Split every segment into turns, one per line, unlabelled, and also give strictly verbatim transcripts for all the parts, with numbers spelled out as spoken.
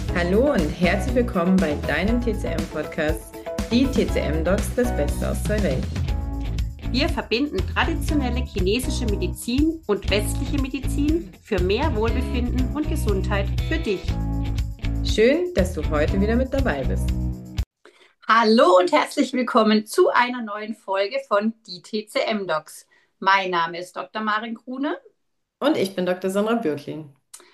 Hallo und herzlich willkommen bei deinem T C M-Podcast, die T C M-Docs, das Beste aus zwei Welten.
Wir verbinden traditionelle chinesische Medizin und westliche Medizin für mehr Wohlbefinden und Gesundheit für dich.
Schön, dass du heute wieder mit dabei bist.
Hallo und herzlich willkommen zu einer neuen Folge von die T C M-Docs. Mein Name ist Doktor Maren Grune.
Und ich bin Doktor Sandra Bürklin.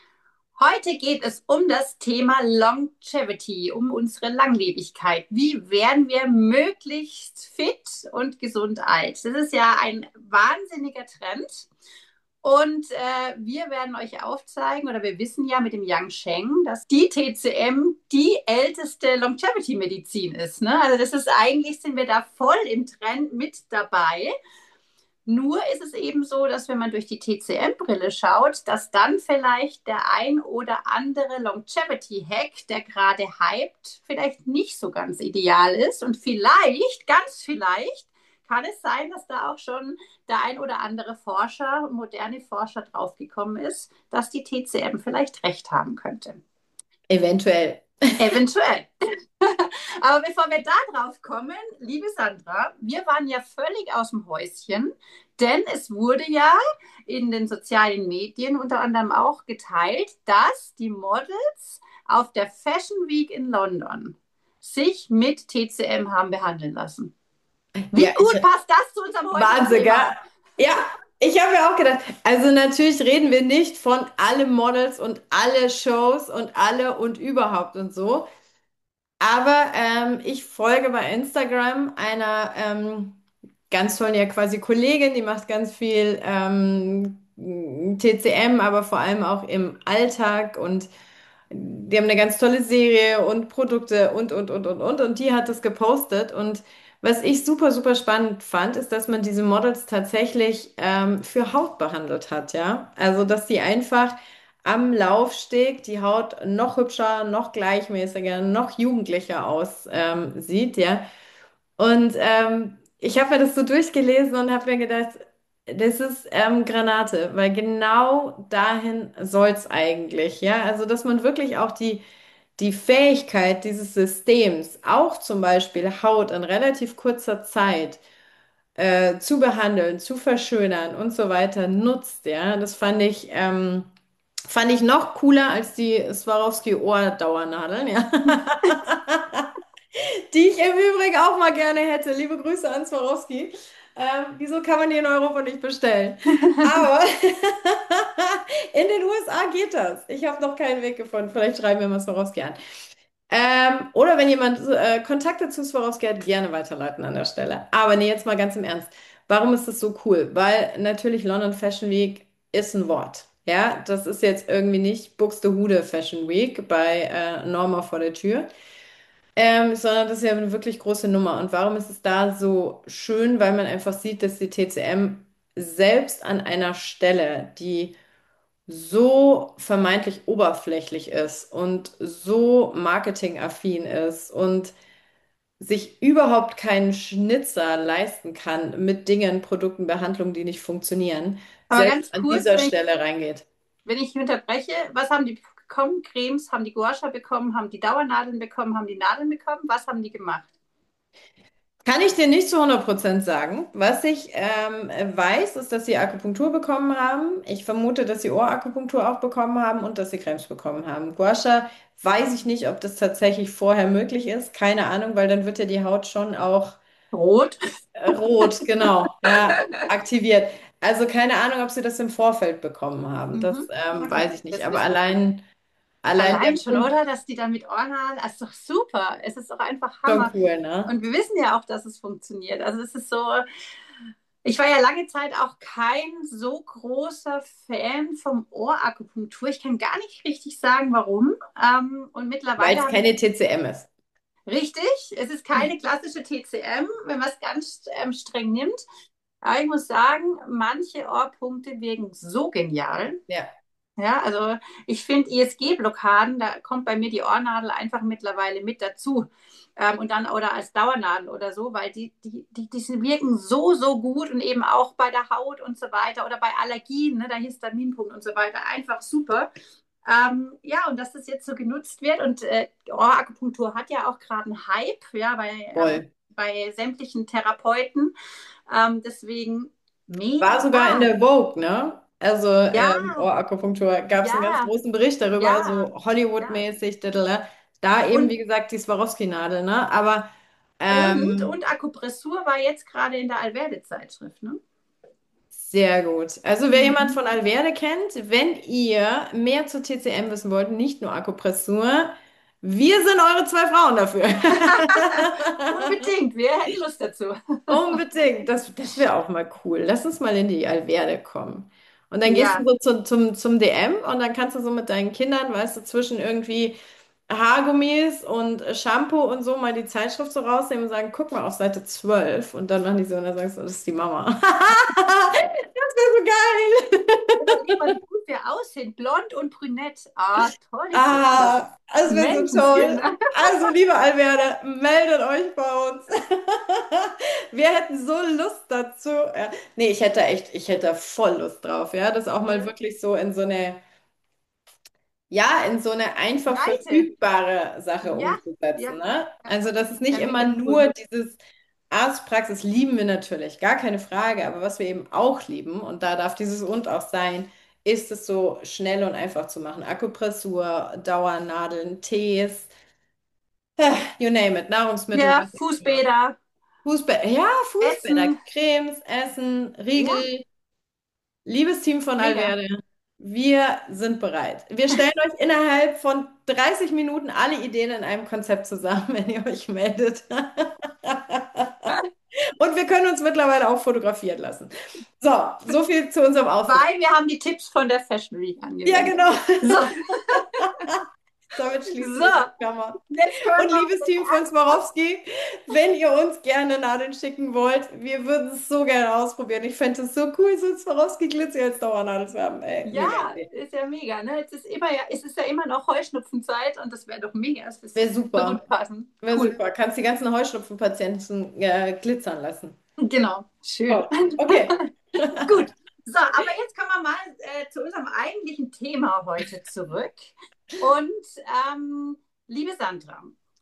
Heute geht es um das Thema Longevity, um unsere Langlebigkeit. Wie werden wir möglichst fit und gesund alt? Das ist ja ein wahnsinniger Trend. Und äh, wir werden euch aufzeigen, oder wir wissen ja mit dem Yang Sheng, dass die T C M die älteste Longevity-Medizin ist. Ne? Also das ist eigentlich, sind wir da voll im Trend mit dabei. Nur ist es eben so, dass wenn man durch die T C M-Brille schaut, dass dann vielleicht der ein oder andere Longevity-Hack, der gerade hypt, vielleicht nicht so ganz ideal ist. Und vielleicht, ganz vielleicht, kann es sein, dass da auch schon der ein oder andere Forscher, moderne Forscher draufgekommen ist, dass die T C M vielleicht recht haben könnte.
Eventuell.
Eventuell. Aber bevor wir da drauf kommen, liebe Sandra, wir waren ja völlig aus dem Häuschen, denn es wurde ja in den sozialen Medien unter anderem auch geteilt, dass die Models auf der Fashion Week in London sich mit T C M haben behandeln lassen. Wie
Ja,
gut
ich,
passt das zu unserem heutigen
Wahnsinn, gell?
Thema?
Ja, ich habe ja auch gedacht, also natürlich reden wir nicht von alle Models und alle Shows und alle und überhaupt und so. Aber ähm, ich folge bei Instagram einer ähm, ganz tollen, ja quasi Kollegin, die macht ganz viel ähm, T C M, aber vor allem auch im Alltag und die haben eine ganz tolle Serie und Produkte und, und, und, und, und. Und die hat das gepostet. Und was ich super, super spannend fand, ist, dass man diese Models tatsächlich ähm, für Haut behandelt hat, ja. Also, dass die einfach am Laufsteg die Haut noch hübscher, noch gleichmäßiger, noch jugendlicher aussieht, ähm, sieht, ja. Und ähm, ich habe mir das so durchgelesen und habe mir gedacht, das ist ähm, Granate, weil genau dahin soll es eigentlich, ja. Also, dass man wirklich auch die, die Fähigkeit dieses Systems, auch zum Beispiel Haut in relativ kurzer Zeit äh, zu behandeln, zu verschönern und so weiter nutzt, ja. Das fand ich, ähm, fand ich noch cooler als die Swarovski-Ohrdauernadeln, ja. Die ich im Übrigen auch mal gerne hätte. Liebe Grüße an Swarovski. Ähm, wieso kann man die in Europa nicht bestellen? Aber in den U S A geht das. Ich habe noch keinen Weg gefunden. Vielleicht schreiben wir mal Swarovski an. Ähm, oder wenn jemand äh, Kontakte zu Swarovski hat, gerne weiterleiten an der Stelle. Aber nee, jetzt mal ganz im Ernst. Warum ist das so cool? Weil natürlich London Fashion Week ist ein Wort. Ja, das ist jetzt irgendwie nicht Buxtehude Fashion Week bei äh, Norma vor der Tür. Ähm, sondern das ist ja eine wirklich große Nummer. Und warum ist es da so schön? Weil man einfach sieht, dass die T C M selbst an einer Stelle, die so vermeintlich oberflächlich ist und so marketingaffin ist und sich überhaupt keinen Schnitzer leisten kann mit Dingen, Produkten, Behandlungen, die nicht funktionieren,
Aber
selbst
ganz
an
kurz,
dieser
wenn ich,
Stelle reingeht.
wenn ich unterbreche, was haben die bekommen? Cremes, haben die Gua Sha bekommen, haben die Dauernadeln bekommen, haben die Nadeln bekommen? Was haben die gemacht?
Kann ich dir nicht zu hundert Prozent sagen. Was ich ähm, weiß, ist, dass sie Akupunktur bekommen haben. Ich vermute, dass sie Ohrakupunktur auch bekommen haben und dass sie Cremes bekommen haben. Gua Sha weiß ich nicht, ob das tatsächlich vorher möglich ist. Keine Ahnung, weil dann wird ja die Haut schon auch
Rot.
äh, rot, genau, ja, aktiviert. Also keine Ahnung, ob sie das im Vorfeld bekommen haben. Das
Mhm.
ähm,
Na gut,
weiß ich nicht.
das
Aber
wissen wir dann.
allein, allein der
Allein schon,
Punkt
oder? Dass die dann mit Ohren, das ist doch super. Es ist doch einfach
ist schon
Hammer.
cool, ne?
Und wir wissen ja auch, dass es funktioniert. Also es ist so, ich war ja lange Zeit auch kein so großer Fan vom Ohrakupunktur. Ich kann gar nicht richtig sagen, warum. Ähm, und
Weil
mittlerweile
es
habe ich
keine T C M ist.
richtig, es ist keine klassische T C M, wenn man es ganz ähm, streng nimmt. Aber ich muss sagen, manche Ohrpunkte wirken so genial.
Ja.
Ja, also ich finde I S G-Blockaden, da kommt bei mir die Ohrnadel einfach mittlerweile mit dazu. Ähm, und dann oder als Dauernadel oder so, weil die, die, die, die wirken so, so gut und eben auch bei der Haut und so weiter oder bei Allergien, ne, der Histaminpunkt und so weiter, einfach super. Ähm, ja, und dass das jetzt so genutzt wird. Und äh, Ohrakupunktur hat ja auch gerade einen Hype, ja, bei, ähm,
Voll.
bei sämtlichen Therapeuten. Ähm, deswegen
War sogar in
mega.
der Vogue, ne? Also
Ja,
ähm, Ohrakupunktur gab es einen ganz
ja,
großen Bericht darüber,
ja,
so
ja.
Hollywood-mäßig, dadala. Da eben, wie
Und,
gesagt, die Swarovski-Nadel, ne? Aber
und,
ähm,
und Akupressur war jetzt gerade in der Alverde-Zeitschrift, ne?
sehr gut. Also wer jemand
Mhm.
von Alverde kennt, wenn ihr mehr zu T C M wissen wollt, nicht nur Akupressur, wir sind eure zwei Frauen dafür.
Unbedingt, wir hätten Lust dazu.
Unbedingt. Das, das wäre auch mal cool. Lass uns mal in die Alverde kommen. Und dann gehst du
Ja,
so zu, zum, zum D M und dann kannst du so mit deinen Kindern, weißt du, zwischen irgendwie Haargummis und Shampoo und so mal die Zeitschrift so rausnehmen und sagen, guck mal auf Seite zwölf. Und dann machen die so und dann sagst du, das ist die Mama. Das wäre so geil.
überleg mal, wie gut wir aussehen. Blond und brünett. Ah, toll ist das doch.
Ah, das wäre so
Menschenskinder.
toll. Also, liebe Alverde, meldet euch bei uns. Wir hätten so Lust dazu. Ja. Nee, ich hätte echt, ich hätte voll Lust drauf, ja, das auch mal
Voll.
wirklich so in so eine, ja, in so eine einfach
Breite.
verfügbare Sache
Ja, ja,
umzusetzen, ne?
ja.
Also, das ist nicht
Ja,
immer
mega cool.
nur dieses Arztpraxis lieben wir natürlich, gar keine Frage, aber was wir eben auch lieben, und da darf dieses und auch sein, ist es so schnell und einfach zu machen. Akupressur, Dauernadeln, Tees, you name it, Nahrungsmittel,
Ja,
was auch immer.
Fußbäder,
Fußbäder, ja, Fußbäder,
Essen.
Cremes, Essen,
Ja,
Riegel. Liebes Team von
mega.
Alverde, wir sind bereit. Wir stellen euch innerhalb von dreißig Minuten alle Ideen in einem Konzept zusammen, wenn ihr euch meldet. Und wir können uns mittlerweile auch fotografieren lassen. So, so viel zu unserem Outfit.
Weil wir haben die Tipps von der Fashion Week
Ja,
angewendet.
genau.
So,
Damit schließen
so,
wir die Klammer.
jetzt können
Und
wir
liebes Team von Swarovski, wenn ihr uns gerne Nadeln schicken wollt, wir würden es so gerne ausprobieren. Ich fände es so cool, so ein Swarovski-Glitzer als Dauernadel zu haben. Ey,
ja,
mega Idee.
ist ja mega, ne? Es ist immer ja, es ist ja immer noch Heuschnupfenzeit und das wäre doch mega. Das ist
Wäre
super gut
super.
passen.
Wäre
Cool.
super. Kannst die ganzen Heuschnupfenpatienten äh, glitzern lassen.
Genau, schön.
Top. Okay.
Gut. So, aber jetzt kommen wir mal äh, zu unserem eigentlichen Thema heute zurück. Und ähm, liebe Sandra,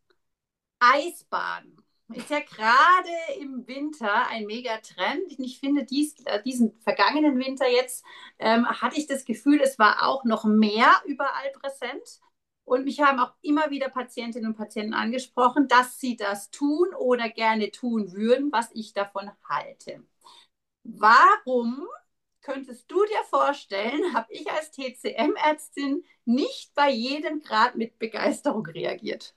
Eisbaden ist ja gerade im Winter ein Mega-Trend. Ich finde, dies, äh, diesen vergangenen Winter jetzt ähm, hatte ich das Gefühl, es war auch noch mehr überall präsent. Und mich haben auch immer wieder Patientinnen und Patienten angesprochen, dass sie das tun oder gerne tun würden, was ich davon halte. Warum könntest du dir vorstellen, habe ich als T C M-Ärztin nicht bei jedem Grad mit Begeisterung reagiert?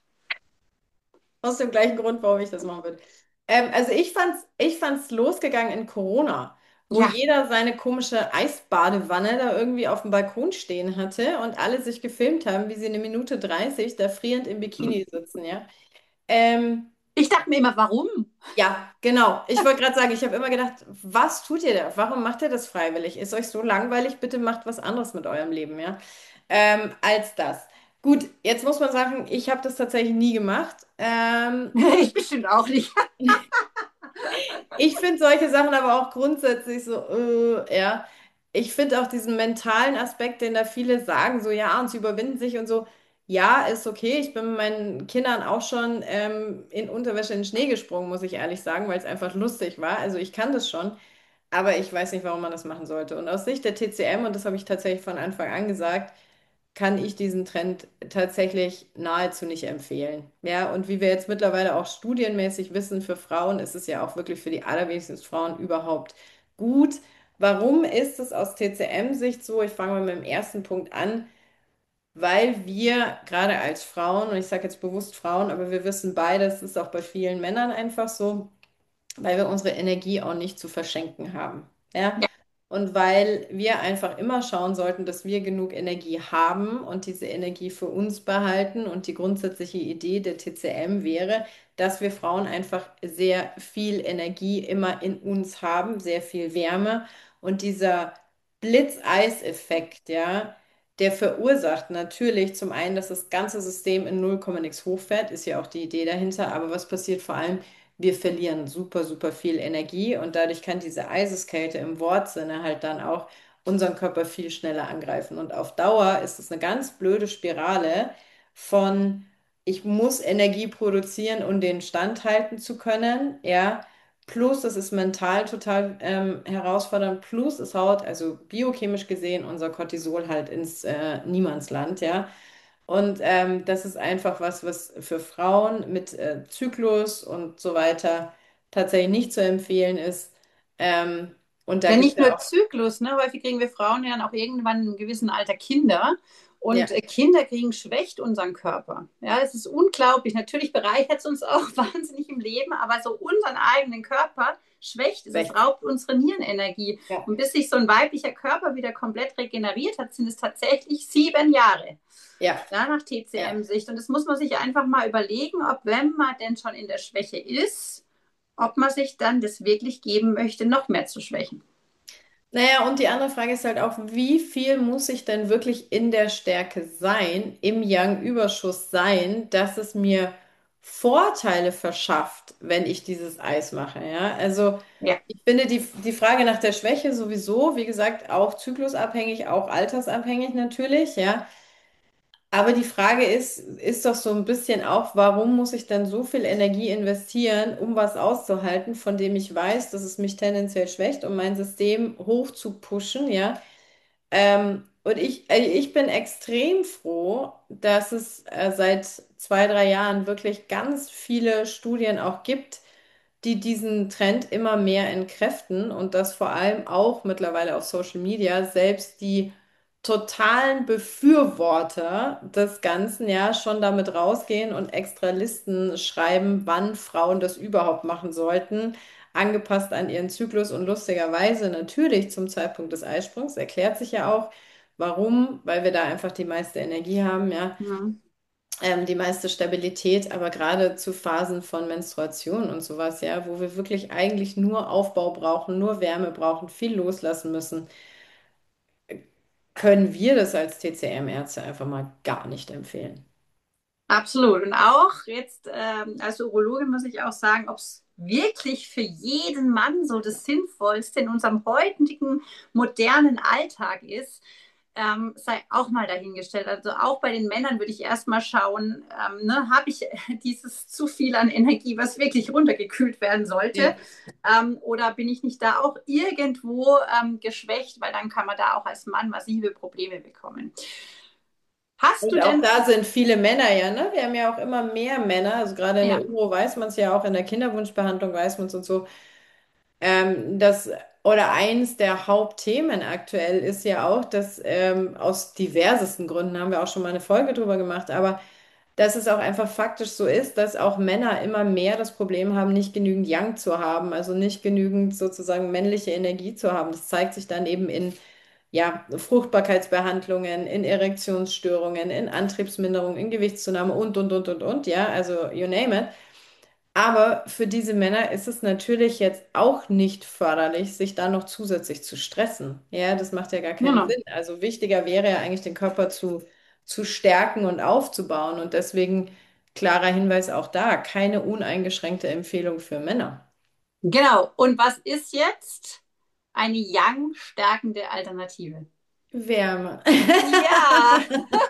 Aus dem gleichen Grund, warum ich das machen würde. Ähm, also ich fand's, ich fand's losgegangen in Corona, wo
Ja,
jeder seine komische Eisbadewanne da irgendwie auf dem Balkon stehen hatte und alle sich gefilmt haben, wie sie eine Minute dreißig da frierend im Bikini sitzen, ja. Ähm,
ich dachte mir immer, warum?
Ja, genau. Ich wollte gerade sagen, ich habe immer gedacht, was tut ihr da? Warum macht ihr das freiwillig? Ist euch so langweilig? Bitte macht was anderes mit eurem Leben, ja? Ähm, als das. Gut, jetzt muss man sagen, ich habe das tatsächlich nie gemacht. Ähm,
Ich bestimmt auch nicht.
Ich finde solche Sachen aber auch grundsätzlich so, äh, ja. Ich finde auch diesen mentalen Aspekt, den da viele sagen, so ja, und sie überwinden sich und so. Ja, ist okay. Ich bin mit meinen Kindern auch schon ähm, in Unterwäsche in den Schnee gesprungen, muss ich ehrlich sagen, weil es einfach lustig war. Also ich kann das schon, aber ich weiß nicht, warum man das machen sollte. Und aus Sicht der T C M, und das habe ich tatsächlich von Anfang an gesagt, kann ich diesen Trend tatsächlich nahezu nicht empfehlen. Ja, und wie wir jetzt mittlerweile auch studienmäßig wissen, für Frauen ist es ja auch wirklich für die allerwenigsten Frauen überhaupt gut. Warum ist es aus T C M-Sicht so? Ich fange mal mit dem ersten Punkt an, weil wir gerade als Frauen, und ich sage jetzt bewusst Frauen, aber wir wissen beide, es ist auch bei vielen Männern einfach so, weil wir unsere Energie auch nicht zu verschenken haben. Ja?
Ja,
Und weil wir einfach immer schauen sollten, dass wir genug Energie haben und diese Energie für uns behalten. Und die grundsätzliche Idee der T C M wäre, dass wir Frauen einfach sehr viel Energie immer in uns haben, sehr viel Wärme. Und dieser Blitzeiseffekt, ja, der verursacht natürlich zum einen, dass das ganze System in null Komma nix hochfährt, ist ja auch die Idee dahinter. Aber was passiert vor allem? Wir verlieren super, super viel Energie und dadurch kann diese Eiseskälte im Wortsinne halt dann auch unseren Körper viel schneller angreifen. Und auf Dauer ist es eine ganz blöde Spirale von, ich muss Energie produzieren, um den Stand halten zu können, ja. Plus, es ist mental total ähm, herausfordernd. Plus, es haut, also biochemisch gesehen, unser Cortisol halt ins äh, Niemandsland, ja. Und ähm, das ist einfach was, was für Frauen mit äh, Zyklus und so weiter tatsächlich nicht zu empfehlen ist. Ähm, und da
Ja,
gibt es
nicht
ja
nur
auch,
Zyklus, ne? Häufig kriegen wir Frauen ja dann auch irgendwann in einem gewissen Alter Kinder. Und
ja,
äh, Kinder kriegen schwächt unseren Körper. Ja, es ist unglaublich. Natürlich bereichert es uns auch wahnsinnig im Leben, aber so unseren eigenen Körper schwächt es. Es
rechts.
raubt unsere Nierenenergie.
Ja,
Und bis sich so ein weiblicher Körper wieder komplett regeneriert hat, sind es tatsächlich sieben Jahre.
ja,
Ja, nach
ja.
T C M-Sicht. Und das muss man sich einfach mal überlegen, ob, wenn man denn schon in der Schwäche ist, ob man sich dann das wirklich geben möchte, noch mehr zu schwächen.
Naja, und die andere Frage ist halt auch, wie viel muss ich denn wirklich in der Stärke sein, im Yang-Überschuss sein, dass es mir Vorteile verschafft, wenn ich dieses Eis mache, ja? Also
Ja.
ich finde die, die Frage nach der Schwäche sowieso, wie gesagt, auch zyklusabhängig, auch altersabhängig natürlich, ja. Aber die Frage ist, ist doch so ein bisschen auch, warum muss ich dann so viel Energie investieren, um was auszuhalten, von dem ich weiß, dass es mich tendenziell schwächt, um mein System hoch zu pushen, ja? Ähm, und ich, äh, ich bin extrem froh, dass es äh, seit zwei, drei Jahren wirklich ganz viele Studien auch gibt, die diesen Trend immer mehr entkräften und dass vor allem auch mittlerweile auf Social Media selbst die totalen Befürworter des Ganzen ja schon damit rausgehen und extra Listen schreiben, wann Frauen das überhaupt machen sollten, angepasst an ihren Zyklus und lustigerweise natürlich zum Zeitpunkt des Eisprungs, erklärt sich ja auch, warum, weil wir da einfach die meiste Energie haben, ja,
Mhm.
ähm, die meiste Stabilität, aber gerade zu Phasen von Menstruation und sowas, ja, wo wir wirklich eigentlich nur Aufbau brauchen, nur Wärme brauchen, viel loslassen müssen, können wir das als T C M-Ärzte einfach mal gar nicht empfehlen.
Absolut. Und auch jetzt ähm, als Urologin muss ich auch sagen, ob es wirklich für jeden Mann so das Sinnvollste in unserem heutigen modernen Alltag ist, ähm, sei auch mal dahingestellt. Also auch bei den Männern würde ich erstmal schauen, ähm, ne, habe ich dieses zu viel an Energie, was wirklich runtergekühlt werden sollte,
Ja.
ähm, oder bin ich nicht da auch irgendwo ähm, geschwächt, weil dann kann man da auch als Mann massive Probleme bekommen. Hast du
Und auch
denn,
da sind viele Männer ja, ne? Wir haben ja auch immer mehr Männer, also gerade in
ja,
der Uro weiß man es ja auch, in der Kinderwunschbehandlung weiß man es und so. Ähm, das, oder eins der Hauptthemen aktuell ist ja auch, dass ähm, aus diversesten Gründen haben wir auch schon mal eine Folge drüber gemacht, aber dass es auch einfach faktisch so ist, dass auch Männer immer mehr das Problem haben, nicht genügend Yang zu haben, also nicht genügend sozusagen männliche Energie zu haben. Das zeigt sich dann eben in ja, Fruchtbarkeitsbehandlungen, in Erektionsstörungen, in Antriebsminderung, in Gewichtszunahme und, und, und, und, und, ja, also you name it. Aber für diese Männer ist es natürlich jetzt auch nicht förderlich, sich da noch zusätzlich zu stressen. Ja, das macht ja gar keinen
genau.
Sinn. Also wichtiger wäre ja eigentlich, den Körper zu, zu stärken und aufzubauen. Und deswegen klarer Hinweis auch da, keine uneingeschränkte Empfehlung für Männer.
Genau. Und was ist jetzt eine Yang-stärkende Alternative?
Wärme.
Ja,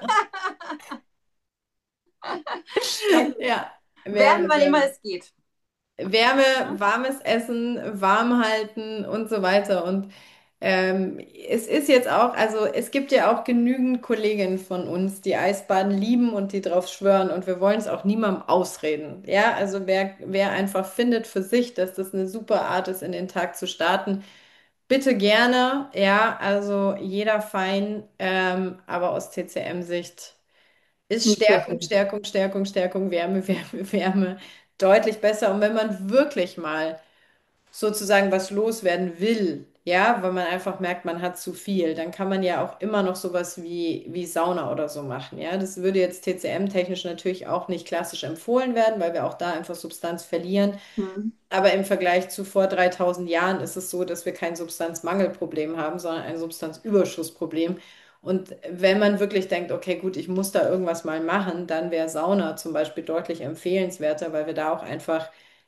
also
Ja,
werden,
Wärme,
wann immer
Wärme.
es geht.
Wärme,
Ja?
warmes Essen, warm halten und so weiter. Und ähm, es ist jetzt auch, also es gibt ja auch genügend Kolleginnen von uns, die Eisbaden lieben und die drauf schwören. Und wir wollen es auch niemandem ausreden. Ja, also wer, wer einfach findet für sich, dass das eine super Art ist, in den Tag zu starten, bitte gerne. Ja, also jeder fein, ähm, aber aus T C M-Sicht ist
Nicht so
Stärkung,
schön.
Stärkung, Stärkung, Stärkung, Wärme, Wärme, Wärme deutlich besser. Und wenn man wirklich mal sozusagen was loswerden will, ja, weil man einfach merkt, man hat zu viel, dann kann man ja auch immer noch sowas wie, wie Sauna oder so machen. Ja, das würde jetzt T C M-technisch natürlich auch nicht klassisch empfohlen werden, weil wir auch da einfach Substanz verlieren.
Hm.
Aber im Vergleich zu vor dreitausend Jahren ist es so, dass wir kein Substanzmangelproblem haben, sondern ein Substanzüberschussproblem. Und wenn man wirklich denkt, okay, gut, ich muss da irgendwas mal machen, dann wäre Sauna zum Beispiel deutlich empfehlenswerter, weil wir da auch einfach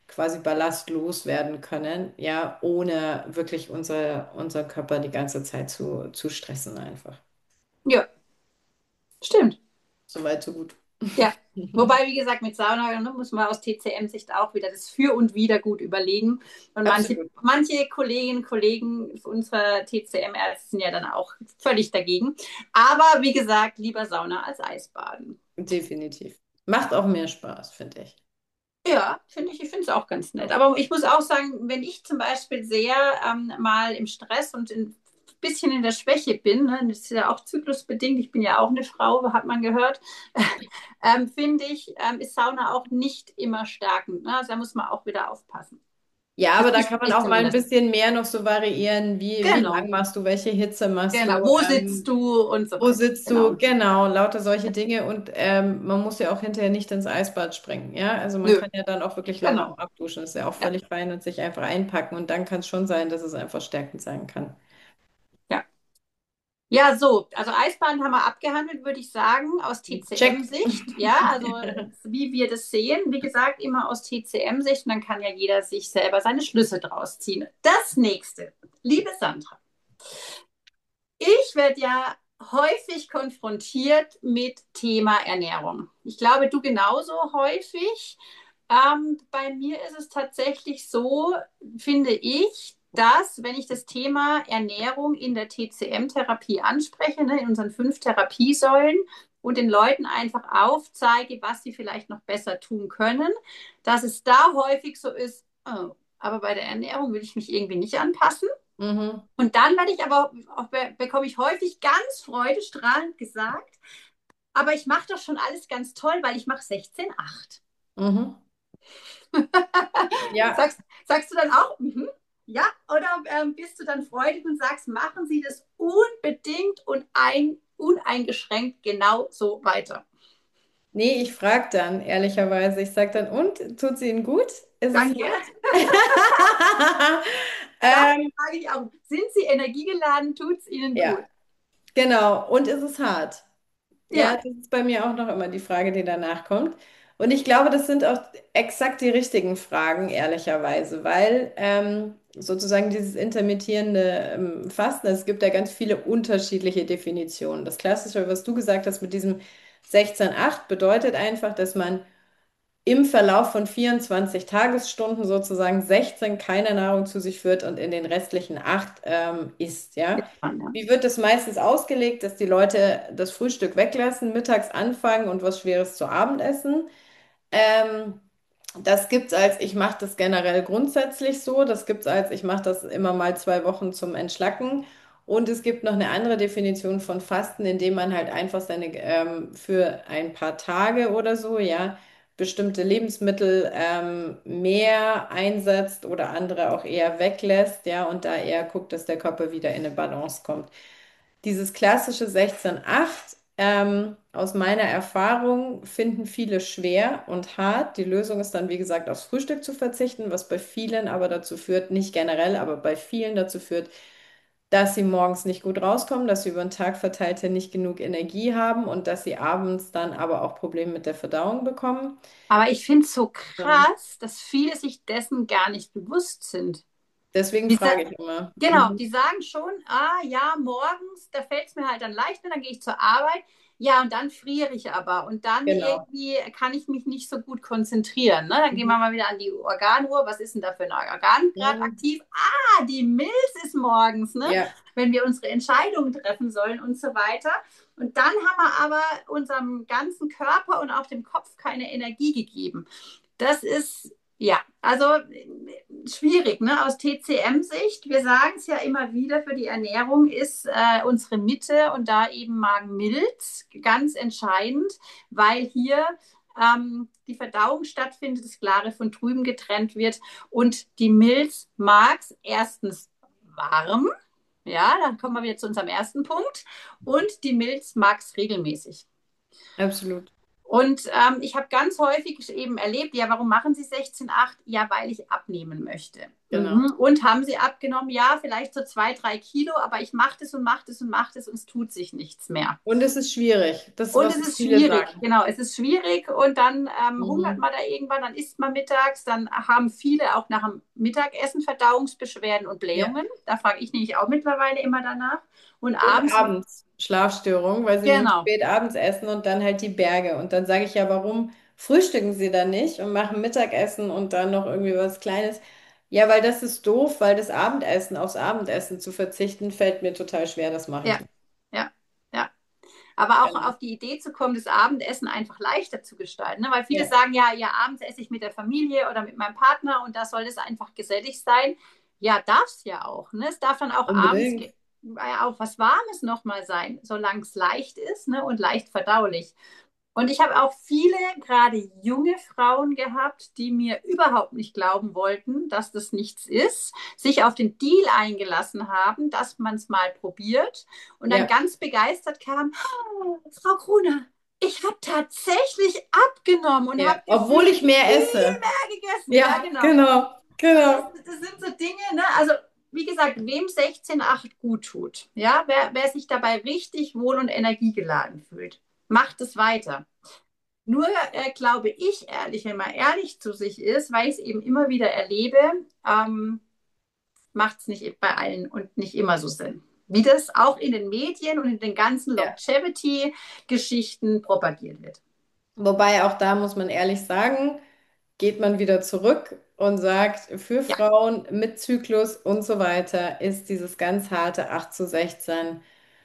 quasi ballastlos werden können, ja, ohne wirklich unser, unser Körper die ganze Zeit zu, zu stressen einfach.
Ja, stimmt.
Soweit, so gut.
Ja. Wobei, wie gesagt, mit Sauna, ne, muss man aus T C M-Sicht auch wieder das Für und Wider gut überlegen. Und manche,
Absolut,
manche Kolleginnen und Kollegen unserer T C M-Ärzte sind ja dann auch völlig dagegen. Aber wie gesagt, lieber Sauna als Eisbaden.
definitiv. Macht auch mehr Spaß, finde ich.
Ja, finde ich, ich finde es auch ganz nett.
Ja.
Aber ich muss auch sagen, wenn ich zum Beispiel sehr ähm, mal im Stress und ein bisschen in der Schwäche bin, ne, das ist ja auch zyklusbedingt, ich bin ja auch eine Frau, hat man gehört, ähm, finde ich, ähm, ist Sauna auch nicht immer stärkend. Ne? Also da muss man auch wieder aufpassen.
Ja, aber
Also
da
ich,
kann man
ich
auch mal ein
zumindest.
bisschen mehr noch so variieren, wie, wie lang
Genau,
machst du, welche Hitze machst
genau.
du,
Wo sitzt
ähm,
du und so
wo
weiter.
sitzt du,
Genau.
genau, lauter solche Dinge und ähm, man muss ja auch hinterher nicht ins Eisbad springen, ja, also man
Nö,
kann ja dann auch wirklich lauwarm
genau.
abduschen, ist ja auch
Ja,
völlig fein und sich einfach einpacken und dann kann es schon sein, dass es einfach stärkend sein kann.
ja. Ja, so, also Eisbahn haben wir abgehandelt, würde ich sagen, aus
Check.
T C M-Sicht. Ja, also wie wir das sehen, wie gesagt, immer aus T C M-Sicht und dann kann ja jeder sich selber seine Schlüsse draus ziehen. Das nächste, liebe Sandra, ich werde ja häufig konfrontiert mit Thema Ernährung. Ich glaube, du genauso häufig. Ähm, bei mir ist es tatsächlich so, finde ich, dass, wenn ich das Thema Ernährung in der T C M-Therapie anspreche, ne, in unseren fünf Therapiesäulen und den Leuten einfach aufzeige, was sie vielleicht noch besser tun können, dass es da häufig so ist, oh, aber bei der Ernährung will ich mich irgendwie nicht anpassen.
Mhm,
Und dann werde ich aber auch, bekomme ich häufig ganz freudestrahlend gesagt, aber ich mache doch schon alles ganz toll, weil ich mache sechzehn acht.
mhm. Ja,
Sagst, sagst du dann auch, mhm, ja, oder ähm, bist du dann freudig und sagst, machen Sie das unbedingt und ein, uneingeschränkt genau so weiter?
nee, ich frage dann, ehrlicherweise, ich sage dann, und, tut es Ihnen gut? Ist es
Danke.
hart?
Das
Ähm,
frage ich auch. Sind Sie energiegeladen? Tut es Ihnen
ja,
gut?
genau. Und ist es hart? Ja,
Ja,
das ist bei mir auch noch immer die Frage, die danach kommt. Und ich glaube, das sind auch exakt die richtigen Fragen, ehrlicherweise, weil ähm, sozusagen dieses intermittierende ähm, Fasten, es gibt ja ganz viele unterschiedliche Definitionen. Das Klassische, was du gesagt hast mit diesem sechzehn acht, bedeutet einfach, dass man im Verlauf von vierundzwanzig Tagesstunden sozusagen sechzehn keine Nahrung zu sich führt und in den restlichen acht ähm, isst, ja.
ist man, ja.
Wie wird das meistens ausgelegt, dass die Leute das Frühstück weglassen, mittags anfangen und was Schweres zu Abend essen? Ähm, Das gibt's als, ich mache das generell grundsätzlich so, das gibt's als, ich mache das immer mal zwei Wochen zum Entschlacken. Und es gibt noch eine andere Definition von Fasten, indem man halt einfach seine, ähm, für ein paar Tage oder so, ja, bestimmte Lebensmittel ähm, mehr einsetzt oder andere auch eher weglässt, ja, und da eher guckt, dass der Körper wieder in eine Balance kommt. Dieses klassische sechzehn acht, ähm, aus meiner Erfahrung, finden viele schwer und hart. Die Lösung ist dann, wie gesagt, aufs Frühstück zu verzichten, was bei vielen aber dazu führt, nicht generell, aber bei vielen dazu führt, dass sie morgens nicht gut rauskommen, dass sie über den Tag verteilt nicht genug Energie haben und dass sie abends dann aber auch Probleme mit der Verdauung bekommen.
Aber ich finde es so
Ja.
krass, dass viele sich dessen gar nicht bewusst sind.
Deswegen
Diese,
frage ich immer.
Genau,
Mhm.
die sagen schon, ah ja, morgens, da fällt es mir halt dann leichter, dann gehe ich zur Arbeit. Ja, und dann friere ich aber. Und dann
Genau.
irgendwie kann ich mich nicht so gut konzentrieren. Ne? Dann gehen
Mhm.
wir mal wieder an die Organuhr. Was ist denn da für ein Organ gerade
Mhm.
aktiv? Ah, die Milz ist morgens, ne?
Ja,
Wenn wir unsere Entscheidungen treffen sollen und so weiter. Und dann haben wir aber unserem ganzen Körper und auch dem Kopf keine Energie gegeben. Das ist, ja, also schwierig, ne? Aus T C M-Sicht. Wir sagen es ja immer wieder, für die Ernährung ist äh, unsere Mitte und da eben Magen-Milz ganz entscheidend, weil hier ähm, die Verdauung stattfindet, das Klare von Trüben getrennt wird und die Milz mag es erstens warm. Ja, dann kommen wir wieder zu unserem ersten Punkt. Und die Milz mag es regelmäßig.
absolut.
Und ähm, ich habe ganz häufig eben erlebt, ja, warum machen Sie sechzehn Komma acht? Ja, weil ich abnehmen möchte.
Genau.
Mhm. Und haben Sie abgenommen? Ja, vielleicht so zwei, drei Kilo, aber ich mache das und mache das und mache das und es tut sich nichts mehr.
Und es ist schwierig. Das,
Und
was
es ist
viele
schwierig,
sagen.
genau, es ist schwierig und dann ähm, hungert
Mhm.
man da irgendwann, dann isst man mittags, dann haben viele auch nach dem Mittagessen Verdauungsbeschwerden und
Ja.
Blähungen. Da frage ich nämlich auch mittlerweile immer danach. Und
Und
abends,
abends Schlafstörungen, weil sie nämlich
genau,
spät abends essen und dann halt die Berge. Und dann sage ich ja, warum frühstücken sie dann nicht und machen Mittagessen und dann noch irgendwie was Kleines? Ja, weil das ist doof, weil das Abendessen, aufs Abendessen zu verzichten, fällt mir total schwer. Das mache ich
ja,
nicht.
ja, ja. Aber auch
Genau.
auf die Idee zu kommen, das Abendessen einfach leichter zu gestalten. Ne? Weil viele
Ja,
sagen, ja, ja, abends esse ich mit der Familie oder mit meinem Partner und da soll es einfach gesellig sein. Ja, darf es ja auch. Ne? Es darf dann auch abends
unbedingt.
ge- ja, auch was Warmes nochmal sein, solange es leicht ist, ne? Und leicht verdaulich. Und ich habe auch viele, gerade junge Frauen gehabt, die mir überhaupt nicht glauben wollten, dass das nichts ist, sich auf den Deal eingelassen haben, dass man es mal probiert und dann
Ja,
ganz begeistert kam, oh, Frau Gruner, ich habe tatsächlich abgenommen und
ja.
habe
Obwohl
gefühlt
ich mehr
viel
esse.
mehr gegessen. Ja,
Ja,
genau.
genau,
Und das,
genau.
das sind so Dinge, ne? Also, wie gesagt, wem sechzehn Komma acht gut tut, ja, wer, wer sich dabei richtig wohl und energiegeladen fühlt, macht es weiter. Nur äh, glaube ich ehrlich, wenn man ehrlich zu sich ist, weil ich es eben immer wieder erlebe, ähm, macht es nicht bei allen und nicht immer so Sinn. Wie das auch in den Medien und in den ganzen
Ja.
Longevity-Geschichten propagiert wird.
Wobei auch da muss man ehrlich sagen, geht man wieder zurück und sagt, für
Ja,
Frauen mit Zyklus und so weiter ist dieses ganz harte acht zu sechzehn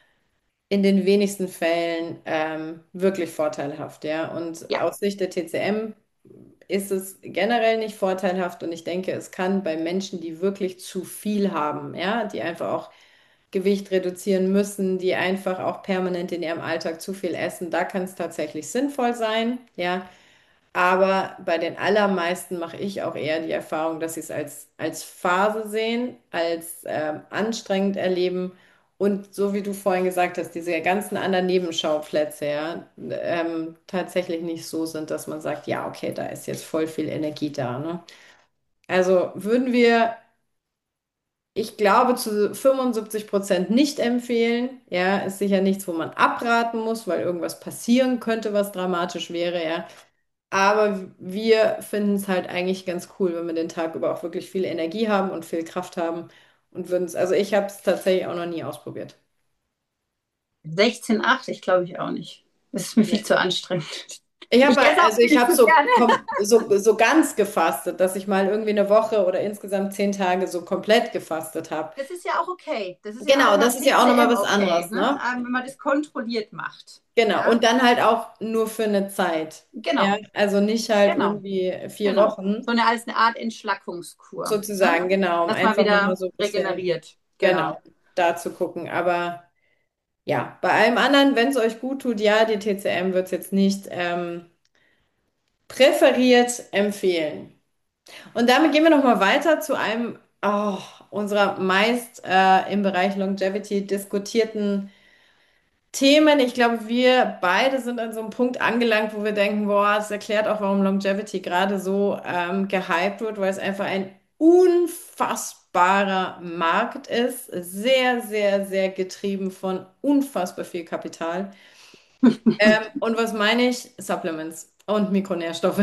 in den wenigsten Fällen ähm, wirklich vorteilhaft, ja. Und
ja,
aus Sicht der T C M ist es generell nicht vorteilhaft und ich denke, es kann bei Menschen, die wirklich zu viel haben, ja, die einfach auch Gewicht reduzieren müssen, die einfach auch permanent in ihrem Alltag zu viel essen, da kann es tatsächlich sinnvoll sein, ja. Aber bei den allermeisten mache ich auch eher die Erfahrung, dass sie es als, als Phase sehen, als ähm, anstrengend erleben und so wie du vorhin gesagt hast, diese ganzen anderen Nebenschauplätze, ja, ähm, tatsächlich nicht so sind, dass man sagt, ja, okay, da ist jetzt voll viel Energie da, ne? Also würden wir, ich glaube, zu fünfundsiebzig Prozent nicht empfehlen. Ja, ist sicher nichts, wo man abraten muss, weil irgendwas passieren könnte, was dramatisch wäre, ja. Aber wir finden es halt eigentlich ganz cool, wenn wir den Tag über auch wirklich viel Energie haben und viel Kraft haben und würden es, also ich habe es tatsächlich auch noch nie ausprobiert.
sechzehn Komma acht, ich glaube ich auch nicht. Das ist mir viel
Nee.
zu anstrengend.
Ich
Ich
habe,
esse auch
also ich
viel
habe
zu
so,
gerne.
kom- so, so ganz gefastet, dass ich mal irgendwie eine Woche oder insgesamt zehn Tage so komplett gefastet habe.
Das ist ja auch okay. Das ist ja auch
Genau,
nach
das ist ja auch nochmal
T C M
was
okay,
anderes,
ne?
ne?
Ähm, wenn man das kontrolliert macht.
Genau,
Ja,
und dann halt auch nur für eine Zeit. Ja,
genau,
also nicht halt
genau,
irgendwie vier
genau.
Wochen
So eine als eine Art Entschlackungskur, ne?
sozusagen, genau, um
Dass man
einfach nochmal
wieder
so ein bisschen,
regeneriert. Genau.
genau, da zu gucken. Aber ja, bei allem anderen, wenn es euch gut tut, ja, die T C M wird es jetzt nicht ähm, präferiert empfehlen. Und damit gehen wir nochmal weiter zu einem oh, unserer meist äh, im Bereich Longevity diskutierten Themen. Ich glaube, wir beide sind an so einem Punkt angelangt, wo wir denken, boah, das erklärt auch, warum Longevity gerade so ähm, gehypt wird, weil es einfach ein unfassbarer Markt ist. Sehr, sehr, sehr getrieben von unfassbar viel Kapital. Ähm, und was meine ich? Supplements und Mikronährstoffe.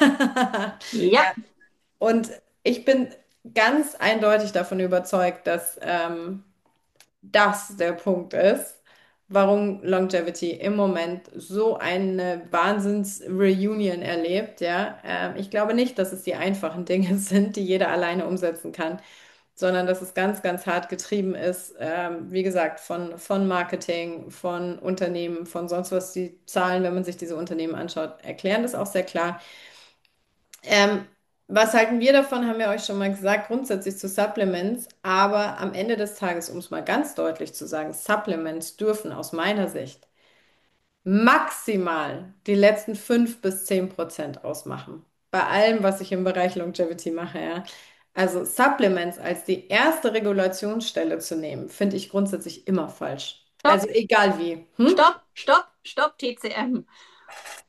Ja,
Und ich bin ganz eindeutig davon überzeugt, dass ähm, das der Punkt ist, warum Longevity im Moment so eine Wahnsinns-Reunion erlebt. Ja, ähm, ich glaube nicht, dass es die einfachen Dinge sind, die jeder alleine umsetzen kann, sondern dass es ganz, ganz hart getrieben ist. Ähm, wie gesagt, von, von Marketing, von Unternehmen, von sonst was. Die Zahlen, wenn man sich diese Unternehmen anschaut, erklären das auch sehr klar. Ähm, Was halten wir davon, haben wir euch schon mal gesagt, grundsätzlich zu Supplements, aber am Ende des Tages, um es mal ganz deutlich zu sagen, Supplements dürfen aus meiner Sicht maximal die letzten fünf bis zehn Prozent ausmachen. Bei allem, was ich im Bereich Longevity mache, ja. Also Supplements als die erste Regulationsstelle zu nehmen, finde ich grundsätzlich immer falsch.
stopp,
Also egal wie. Hm?
stopp, stopp, stopp, T C M.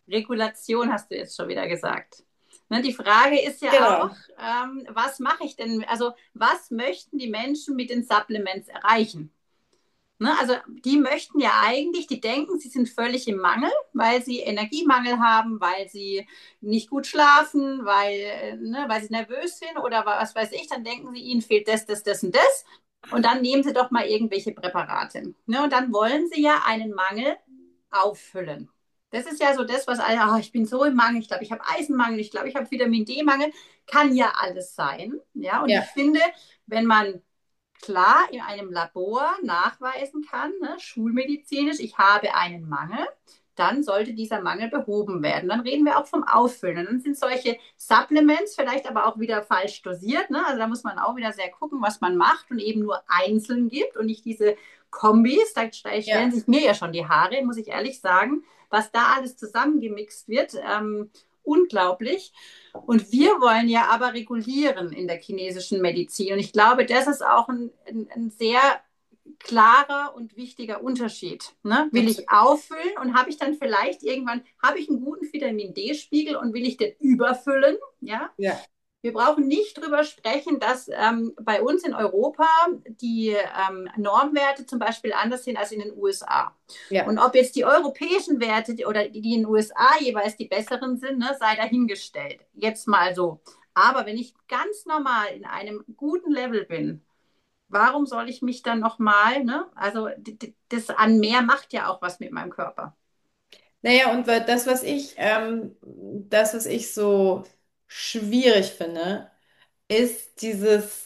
Regulation hast du jetzt schon wieder gesagt. Ne, die Frage ist ja auch,
Genau.
ähm, was mache ich denn? Also, was möchten die Menschen mit den Supplements erreichen? Ne, also, die möchten ja eigentlich, die denken, sie sind völlig im Mangel, weil sie Energiemangel haben, weil sie nicht gut schlafen, weil, äh, ne, weil sie nervös sind oder was weiß ich. Dann denken sie, ihnen fehlt das, das, das und das. Und dann nehmen sie doch mal irgendwelche Präparate. Ne, und dann wollen sie ja einen Mangel auffüllen. Das ist ja so das, was alle, oh, ich bin so im Mangel, ich glaube, ich habe Eisenmangel, ich glaube, ich habe Vitamin D-Mangel. Kann ja alles sein. Ja, und ich
Ja,
finde, wenn man klar in einem Labor nachweisen kann, ne, schulmedizinisch, ich habe einen Mangel, dann sollte dieser Mangel behoben werden. Dann reden wir auch vom Auffüllen. Und dann sind solche Supplements vielleicht aber auch wieder falsch dosiert. Ne? Also da muss man auch wieder sehr gucken, was man macht und eben nur einzeln gibt und nicht diese Kombis. Da stellen
ja.
sich mir ja schon die Haare, muss ich ehrlich sagen, was da alles zusammengemixt wird. Ähm, unglaublich. Und wir wollen ja aber regulieren in der chinesischen Medizin. Und ich glaube, das ist auch ein, ein, ein sehr klarer und wichtiger Unterschied. Ne? Will ich
Absolut.
auffüllen und habe ich dann vielleicht irgendwann, habe ich einen guten Vitamin D-Spiegel und will ich den überfüllen? Ja,
Ja,
wir brauchen nicht drüber sprechen, dass ähm, bei uns in Europa die ähm, Normwerte zum Beispiel anders sind als in den U S A.
ja.
Und ob jetzt die europäischen Werte oder die, die in den U S A jeweils die besseren sind, ne, sei dahingestellt. Jetzt mal so. Aber wenn ich ganz normal in einem guten Level bin, warum soll ich mich dann nochmal, ne? Also das an mehr macht ja auch was mit meinem Körper.
Naja, und wa- das, was ich, ähm, das, was ich so schwierig finde, ist dieses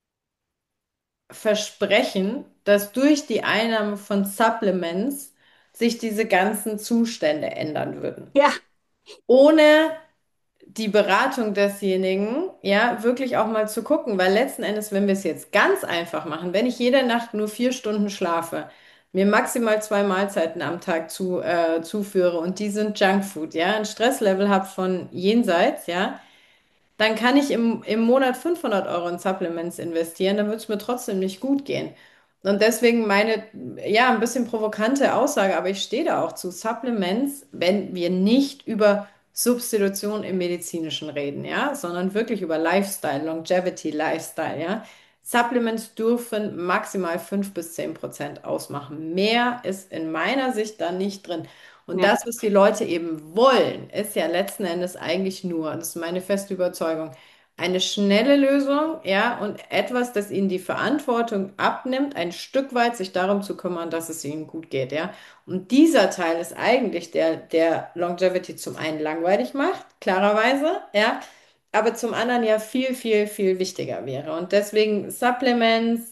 Versprechen, dass durch die Einnahme von Supplements sich diese ganzen Zustände ändern würden.
Ja,
Ohne die Beratung desjenigen, ja, wirklich auch mal zu gucken, weil letzten Endes, wenn wir es jetzt ganz einfach machen, wenn ich jede Nacht nur vier Stunden schlafe, mir maximal zwei Mahlzeiten am Tag zu, äh, zuführe und die sind Junkfood, ja, ein Stresslevel habe von jenseits, ja, dann kann ich im, im Monat fünfhundert Euro in Supplements investieren, dann wird es mir trotzdem nicht gut gehen. Und deswegen meine, ja, ein bisschen provokante Aussage, aber ich stehe da auch zu Supplements, wenn wir nicht über Substitution im Medizinischen reden, ja, sondern wirklich über Lifestyle, Longevity, Lifestyle, ja. Supplements dürfen maximal fünf bis zehn Prozent ausmachen. Mehr ist in meiner Sicht da nicht drin. Und
ja,
das, was die Leute eben wollen, ist ja letzten Endes eigentlich nur, das ist meine feste Überzeugung, eine schnelle Lösung, ja, und etwas, das ihnen die Verantwortung abnimmt, ein Stück weit sich darum zu kümmern, dass es ihnen gut geht, ja. Und dieser Teil ist eigentlich der, der Longevity zum einen langweilig macht, klarerweise, ja, aber zum anderen ja viel, viel, viel wichtiger wäre. Und deswegen Supplements,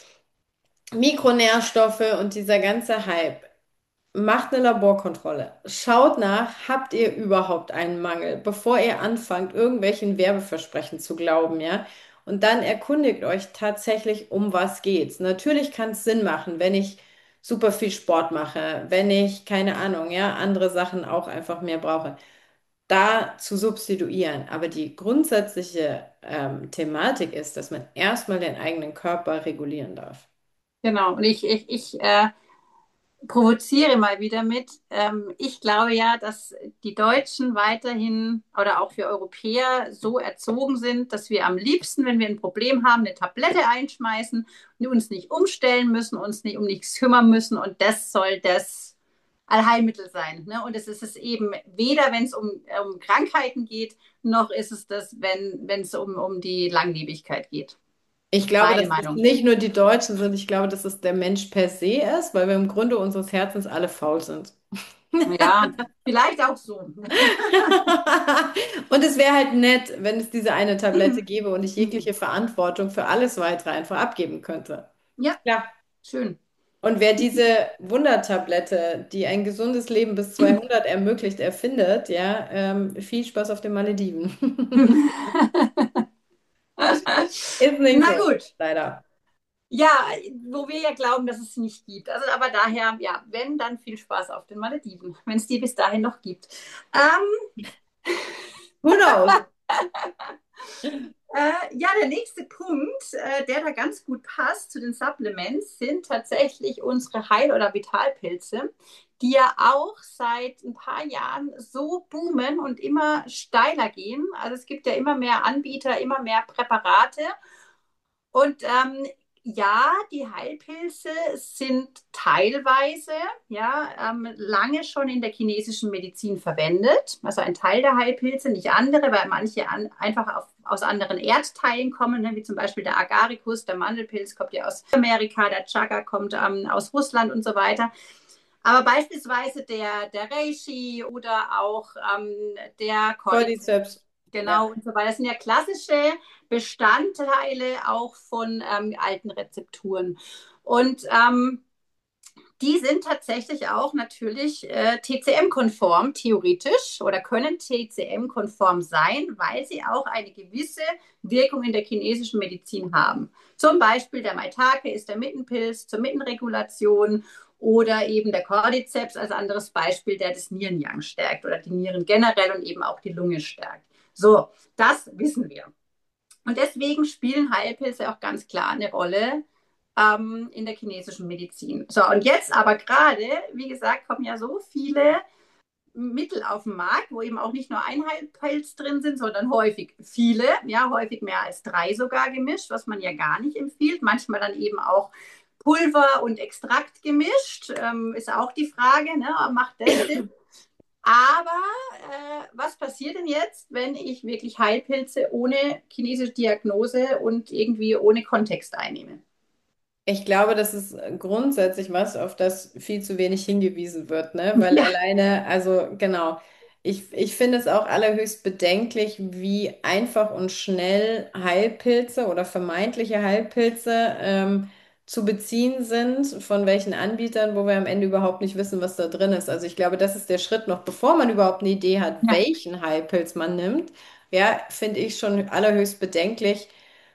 Mikronährstoffe und dieser ganze Hype. Macht eine Laborkontrolle. Schaut nach, habt ihr überhaupt einen Mangel, bevor ihr anfangt, irgendwelchen Werbeversprechen zu glauben, ja? Und dann erkundigt euch tatsächlich, um was geht's. Natürlich kann es Sinn machen, wenn ich super viel Sport mache, wenn ich, keine Ahnung, ja, andere Sachen auch einfach mehr brauche, da zu substituieren. Aber die grundsätzliche ähm, Thematik ist, dass man erstmal den eigenen Körper regulieren darf.
genau. Und ich, ich, ich äh, provoziere mal wieder mit. Ähm, ich glaube ja, dass die Deutschen weiterhin oder auch wir Europäer so erzogen sind, dass wir am liebsten, wenn wir ein Problem haben, eine Tablette einschmeißen und uns nicht umstellen müssen, uns nicht um nichts kümmern müssen. Und das soll das Allheilmittel sein. Ne? Und es ist es eben weder, wenn es um, um Krankheiten geht, noch ist es das, wenn, wenn es um, um die Langlebigkeit geht.
Ich glaube,
Meine
dass es
Meinung.
nicht nur die Deutschen sind, ich glaube, dass es der Mensch per se ist, weil wir im Grunde unseres Herzens alle faul sind.
Ja, vielleicht auch so.
Und es wäre halt nett, wenn es diese eine Tablette gäbe und ich jegliche Verantwortung für alles weitere einfach abgeben könnte.
Ja,
Ja.
schön.
Und wer diese Wundertablette, die ein gesundes Leben bis zweihundert ermöglicht, erfindet, ja, ähm, viel Spaß auf den Malediven. Ist nicht
Na
so,
gut.
leider.
Ja, wo wir ja glauben, dass es sie nicht gibt. Also, aber daher, ja, wenn, dann viel Spaß auf den Malediven, wenn es die bis dahin noch gibt. Ähm,
Who knows?
Äh, ja, der nächste Punkt, äh, der da ganz gut passt zu den Supplements, sind tatsächlich unsere Heil- oder Vitalpilze, die ja auch seit ein paar Jahren so boomen und immer steiler gehen. Also es gibt ja immer mehr Anbieter, immer mehr Präparate. Und ähm, ja, die Heilpilze sind teilweise ja ähm, lange schon in der chinesischen Medizin verwendet. Also ein Teil der Heilpilze, nicht andere, weil manche an, einfach auf, aus anderen Erdteilen kommen, ne, wie zum Beispiel der Agaricus, der Mandelpilz kommt ja aus Amerika, der Chaga kommt ähm, aus Russland und so weiter. Aber beispielsweise der, der Reishi oder auch ähm, der Cordyceps,
Cordyceps. Ja.
genau, und so weiter. Das sind ja klassische Bestandteile auch von ähm, alten Rezepturen. Und ähm, die sind tatsächlich auch natürlich äh, T C M-konform, theoretisch, oder können T C M-konform sein, weil sie auch eine gewisse Wirkung in der chinesischen Medizin haben. Zum Beispiel der Maitake ist der Mittenpilz zur Mittenregulation oder eben der Cordyceps als anderes Beispiel, der das Nieren-Yang stärkt oder die Nieren generell und eben auch die Lunge stärkt. So, das wissen wir. Und deswegen spielen Heilpilze auch ganz klar eine Rolle ähm, in der chinesischen Medizin. So, und jetzt aber gerade, wie gesagt, kommen ja so viele Mittel auf den Markt, wo eben auch nicht nur ein Heilpilz drin sind, sondern häufig viele, ja, häufig mehr als drei sogar gemischt, was man ja gar nicht empfiehlt. Manchmal dann eben auch Pulver und Extrakt gemischt, ähm, ist auch die Frage, ne, macht das Sinn? Aber äh, was passiert denn jetzt, wenn ich wirklich Heilpilze ohne chinesische Diagnose und irgendwie ohne Kontext einnehme?
Ich glaube, das ist grundsätzlich was, auf das viel zu wenig hingewiesen wird, ne? Weil
Ja,
alleine, also genau, ich, ich finde es auch allerhöchst bedenklich, wie einfach und schnell Heilpilze oder vermeintliche Heilpilze ähm, zu beziehen sind, von welchen Anbietern, wo wir am Ende überhaupt nicht wissen, was da drin ist. Also ich glaube, das ist der Schritt noch, bevor man überhaupt eine Idee hat,
ja,
welchen Heilpilz man nimmt. Ja, finde ich schon allerhöchst bedenklich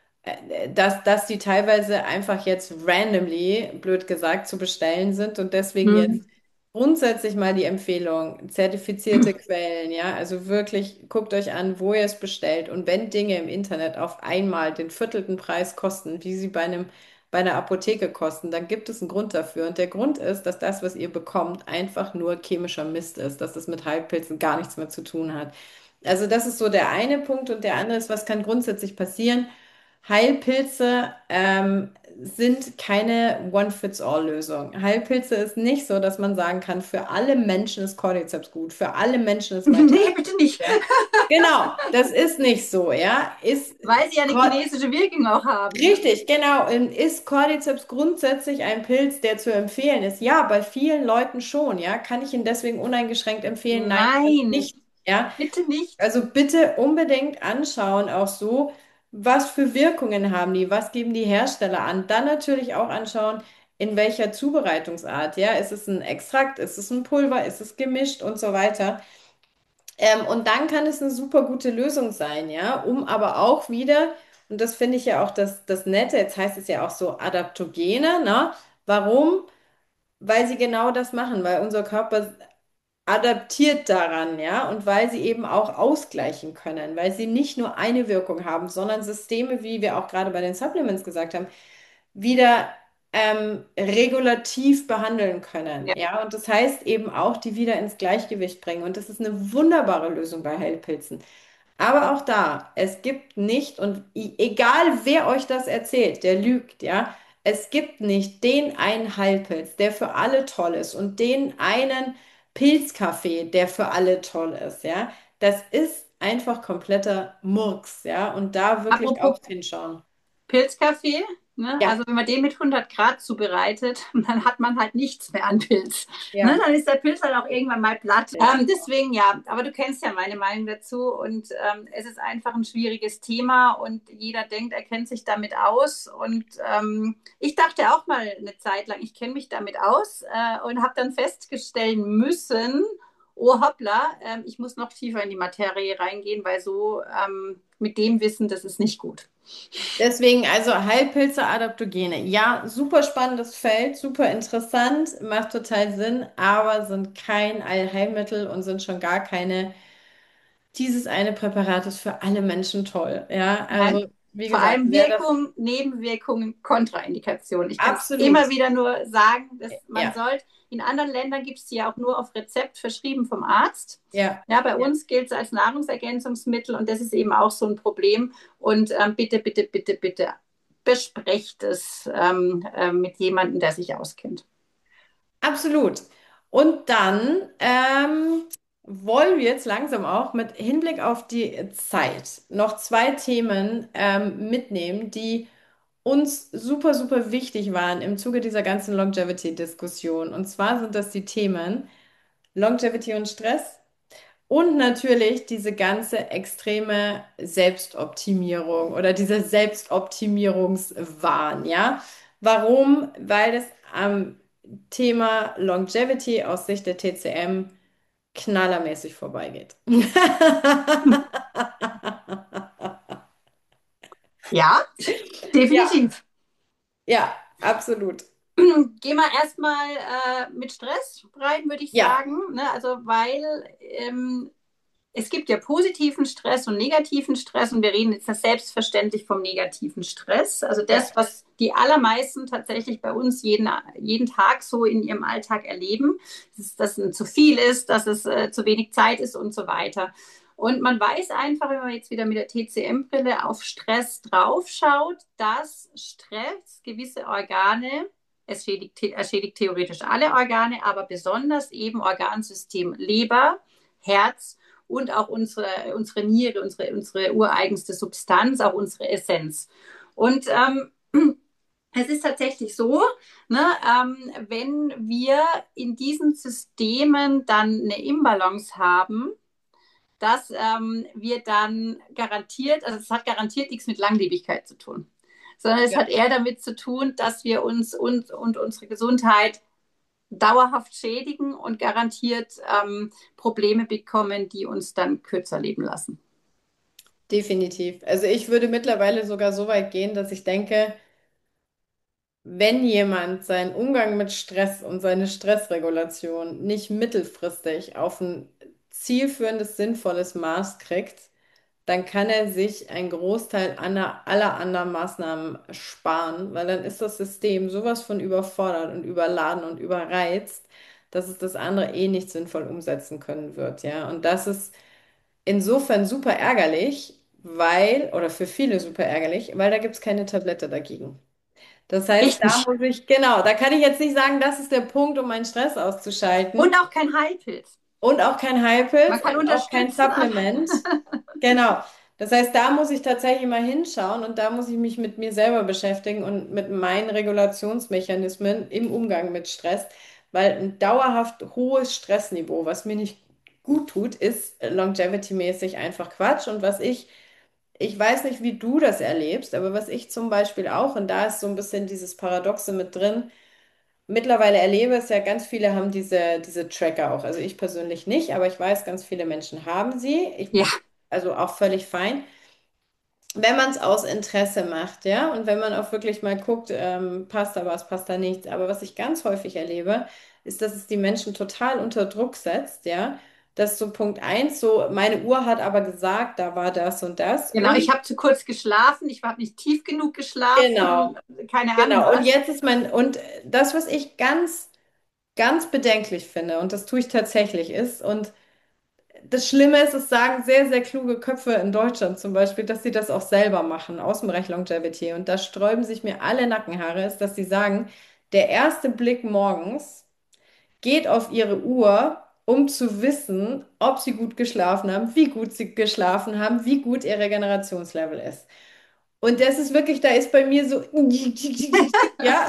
dass, dass die teilweise einfach jetzt randomly, blöd gesagt, zu bestellen sind und deswegen
hm.
jetzt grundsätzlich mal die Empfehlung, zertifizierte Quellen, ja, also wirklich guckt euch an, wo ihr es bestellt und wenn Dinge im Internet auf einmal den viertelten Preis kosten, wie sie bei einem bei einer Apotheke kosten, dann gibt es einen Grund dafür. Und der Grund ist, dass das, was ihr bekommt, einfach nur chemischer Mist ist, dass es mit Heilpilzen gar nichts mehr zu tun hat. Also das ist so der eine Punkt und der andere ist, was kann grundsätzlich passieren? Heilpilze ähm, sind keine One-Fits-All-Lösung. Heilpilze ist nicht so, dass man sagen kann, für alle Menschen ist Cordyceps gut, für alle Menschen ist Maitake
Nee, bitte
gut,
nicht.
ja. Genau, das ist nicht so, ja. Ist
Weil sie ja eine
Cor-
chinesische Wirkung auch haben. Ne?
Richtig, genau. Und ist Cordyceps grundsätzlich ein Pilz, der zu empfehlen ist? Ja, bei vielen Leuten schon, ja. Kann ich ihn deswegen uneingeschränkt empfehlen? Nein, kann ich
Nein,
nicht, ja.
bitte nicht.
Also bitte unbedingt anschauen, auch so, was für Wirkungen haben die, was geben die Hersteller an. Dann natürlich auch anschauen, in welcher Zubereitungsart, ja, ist es ein Extrakt, ist es ein Pulver, ist es gemischt und so weiter. Ähm, und dann kann es eine super gute Lösung sein, ja, um aber auch wieder, und das finde ich ja auch das, das Nette, jetzt heißt es ja auch so Adaptogene, ne? Warum? Weil sie genau das machen, weil unser Körper adaptiert daran, ja, und weil sie eben auch ausgleichen können, weil sie nicht nur eine Wirkung haben, sondern Systeme, wie wir auch gerade bei den Supplements gesagt haben, wieder ähm, regulativ behandeln können,
Ja.
ja, und das heißt eben auch, die wieder ins Gleichgewicht bringen und das ist eine wunderbare Lösung bei Heilpilzen. Aber auch da, es gibt nicht, und i- egal wer euch das erzählt, der lügt, ja. Es gibt nicht den einen Heilpilz, der für alle toll ist und den einen Pilzkaffee, der für alle toll ist, ja. Das ist einfach kompletter Murks, ja. Und da wirklich
Apropos
auch hinschauen.
Pilzkaffee, ne?
Ja,
Also wenn man den mit hundert Grad zubereitet, dann hat man halt nichts mehr an Pilz. Ne?
ja,
Dann ist der Pilz halt auch irgendwann mal platt.
ja.
Ähm, deswegen ja, aber du kennst ja meine Meinung dazu und ähm, es ist einfach ein schwieriges Thema und jeder denkt, er kennt sich damit aus. Und ähm, ich dachte auch mal eine Zeit lang, ich kenne mich damit aus äh, und habe dann feststellen müssen, oh hoppla, ähm, ich muss noch tiefer in die Materie reingehen, weil so ähm, mit dem Wissen, das ist nicht gut.
Deswegen also Heilpilze, Adaptogene. Ja, super spannendes Feld, super interessant, macht total Sinn, aber sind kein Allheilmittel und sind schon gar keine dieses eine Präparat ist für alle Menschen toll. Ja,
Nein,
also wie
vor
gesagt,
allem
wer das
Wirkung, Nebenwirkungen, Kontraindikationen. Ich kann es
absolut,
immer wieder nur sagen, dass man
ja,
sollte, in anderen Ländern gibt es die ja auch nur auf Rezept verschrieben vom Arzt.
ja,
Ja, bei
ja,
uns gilt es als Nahrungsergänzungsmittel und das ist eben auch so ein Problem. Und ähm, bitte, bitte, bitte, bitte besprecht es ähm, äh, mit jemandem, der sich auskennt.
absolut. Und dann ähm, wollen wir jetzt langsam auch mit Hinblick auf die Zeit noch zwei Themen ähm, mitnehmen, die uns super, super wichtig waren im Zuge dieser ganzen Longevity-Diskussion. Und zwar sind das die Themen Longevity und Stress und natürlich diese ganze extreme Selbstoptimierung oder dieser Selbstoptimierungswahn, ja? Warum? Weil es am Thema Longevity aus Sicht der T C M knallermäßig vorbeigeht.
Ja,
Ja,
definitiv.
ja, absolut.
Gehen wir erstmal äh, mit Stress rein, würde ich
Ja,
sagen. Ne? Also, weil ähm, es gibt ja positiven Stress und negativen Stress und wir reden jetzt selbstverständlich vom negativen Stress. Also
ja,
das, was die allermeisten tatsächlich bei uns jeden, jeden Tag so in ihrem Alltag erleben, dass, dass es zu viel ist, dass es äh, zu wenig Zeit ist und so weiter. Und man weiß einfach, wenn man jetzt wieder mit der T C M-Brille auf Stress draufschaut, dass Stress gewisse Organe, es schädigt, er schädigt theoretisch alle Organe, aber besonders eben Organsystem Leber, Herz und auch unsere, unsere Niere, unsere, unsere ureigenste Substanz, auch unsere Essenz. Und ähm, es ist tatsächlich so, ne, ähm, wenn wir in diesen Systemen dann eine Imbalance haben, dass ähm, wir dann garantiert, also es hat garantiert nichts mit Langlebigkeit zu tun, sondern es
ja,
hat eher damit zu tun, dass wir uns und, und unsere Gesundheit dauerhaft schädigen und garantiert ähm, Probleme bekommen, die uns dann kürzer leben lassen.
definitiv. Also ich würde mittlerweile sogar so weit gehen, dass ich denke, wenn jemand seinen Umgang mit Stress und seine Stressregulation nicht mittelfristig auf ein zielführendes, sinnvolles Maß kriegt, dann kann er sich einen Großteil aller, aller anderen Maßnahmen sparen, weil dann ist das System sowas von überfordert und überladen und überreizt, dass es das andere eh nicht sinnvoll umsetzen können wird, ja. Und das ist insofern super ärgerlich, weil, oder für viele super ärgerlich, weil da gibt es keine Tablette dagegen. Das heißt, da
Richtig.
muss ich, genau, da kann ich jetzt nicht sagen, das ist der Punkt, um meinen Stress
Und
auszuschalten.
auch kein Heilpilz.
Und auch kein Heilpilz
Man kann
und auch kein
unterstützen.
Supplement. Genau. Das heißt, da muss ich tatsächlich mal hinschauen und da muss ich mich mit mir selber beschäftigen und mit meinen Regulationsmechanismen im Umgang mit Stress, weil ein dauerhaft hohes Stressniveau, was mir nicht gut tut, ist longevity-mäßig einfach Quatsch. Und was ich, ich weiß nicht, wie du das erlebst, aber was ich zum Beispiel auch, und da ist so ein bisschen dieses Paradoxe mit drin, mittlerweile erlebe es ja, ganz viele haben diese, diese Tracker auch. Also ich persönlich nicht, aber ich weiß, ganz viele Menschen haben sie. Ich,
Ja,
also auch völlig fein. Wenn man es aus Interesse macht, ja, und wenn man auch wirklich mal guckt, ähm, passt da was, passt da nichts. Aber was ich ganz häufig erlebe, ist, dass es die Menschen total unter Druck setzt, ja. Dass so Punkt eins, so meine Uhr hat aber gesagt, da war das und das.
genau. Ich
Und
habe zu kurz geschlafen. Ich habe nicht tief genug geschlafen.
genau,
Keine Ahnung
genau. Und
was.
jetzt ist mein, und das, was ich ganz ganz bedenklich finde, und das tue ich tatsächlich, ist, und das Schlimme ist, es sagen sehr, sehr kluge Köpfe in Deutschland zum Beispiel, dass sie das auch selber machen, aus dem Bereich Longevity. Und da sträuben sich mir alle Nackenhaare, ist, dass sie sagen, der erste Blick morgens geht auf ihre Uhr, um zu wissen, ob sie gut geschlafen haben, wie gut sie geschlafen haben, wie gut ihr Regenerationslevel ist. Und das ist wirklich, da ist bei mir so, ja,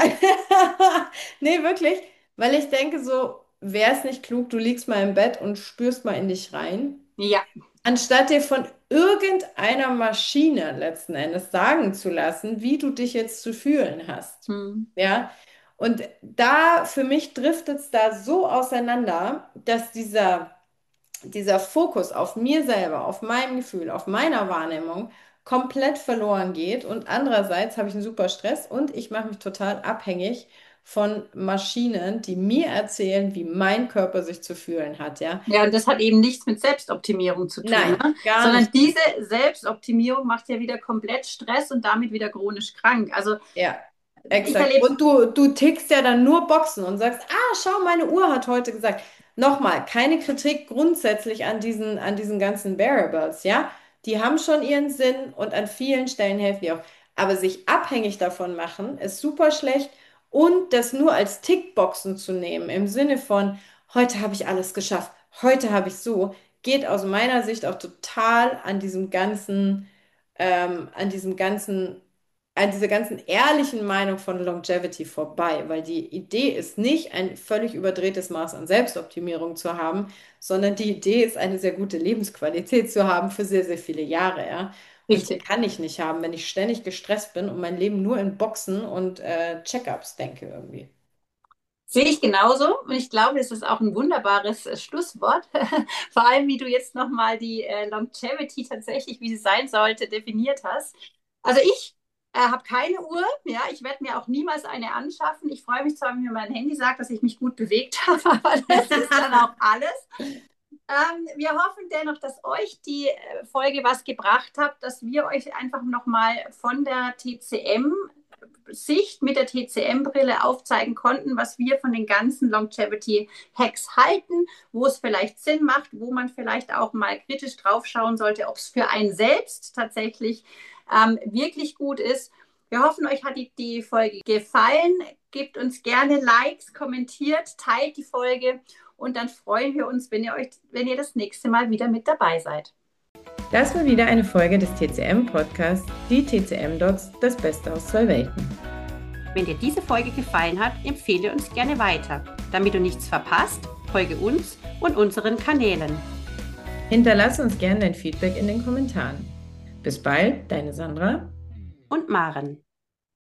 nee, wirklich, weil ich denke so, wäre es nicht klug, du liegst mal im Bett und spürst mal in dich rein,
Ja.
anstatt dir von irgendeiner Maschine letzten Endes sagen zu lassen, wie du dich jetzt zu fühlen hast.
Hm.
Ja, und da für mich driftet es da so auseinander, dass dieser dieser Fokus auf mir selber, auf meinem Gefühl, auf meiner Wahrnehmung komplett verloren geht. Und andererseits habe ich einen super Stress und ich mache mich total abhängig von Maschinen, die mir erzählen, wie mein Körper sich zu fühlen hat, ja.
Ja, und das hat eben nichts mit Selbstoptimierung zu tun,
Nein,
ne?
gar
Sondern
nicht.
diese Selbstoptimierung macht ja wieder komplett Stress und damit wieder chronisch krank. Also
Ja,
ich
exakt.
erlebe es
Und du, du tickst ja dann nur Boxen und sagst, ah, schau, meine Uhr hat heute gesagt. Nochmal, keine Kritik grundsätzlich an diesen, an diesen ganzen Variables, ja. Die haben schon ihren Sinn und an vielen Stellen helfen die auch. Aber sich abhängig davon machen, ist super schlecht. Und das nur als Tickboxen zu nehmen, im Sinne von, heute habe ich alles geschafft, heute habe ich so, geht aus meiner Sicht auch total an diesem ganzen, ähm, an diesem ganzen an dieser ganzen ehrlichen Meinung von Longevity vorbei, weil die Idee ist nicht, ein völlig überdrehtes Maß an Selbstoptimierung zu haben, sondern die Idee ist, eine sehr gute Lebensqualität zu haben für sehr, sehr viele Jahre, ja. Und die
richtig.
kann ich nicht haben, wenn ich ständig gestresst bin und mein Leben nur in Boxen und äh, Check-ups denke irgendwie.
Sehe ich genauso und ich glaube, es ist auch ein wunderbares äh, Schlusswort. Vor allem, wie du jetzt nochmal die äh, Longevity tatsächlich, wie sie sein sollte, definiert hast. Also ich äh, habe keine Uhr, ja, ich werde mir auch niemals eine anschaffen. Ich freue mich zwar, wenn mir mein Handy sagt, dass ich mich gut bewegt habe, aber das ist dann auch alles. Ähm, wir hoffen dennoch, dass euch die äh, Folge was gebracht hat, dass wir euch einfach nochmal von der T C M-Sicht mit der T C M-Brille aufzeigen konnten, was wir von den ganzen Longevity-Hacks halten, wo es vielleicht Sinn macht, wo man vielleicht auch mal kritisch drauf schauen sollte, ob es für einen selbst tatsächlich ähm, wirklich gut ist. Wir hoffen, euch hat die, die Folge gefallen. Gebt uns gerne Likes, kommentiert, teilt die Folge. Und dann freuen wir uns, wenn ihr euch, wenn ihr das nächste Mal wieder mit dabei seid.
Das war wieder eine Folge des T C M-Podcasts, die T C M-Docs, das Beste aus zwei Welten.
Wenn dir diese Folge gefallen hat, empfehle uns gerne weiter. Damit du nichts verpasst, folge uns und unseren Kanälen.
Hinterlass uns gerne dein Feedback in den Kommentaren. Bis bald, deine Sandra
Und Maren.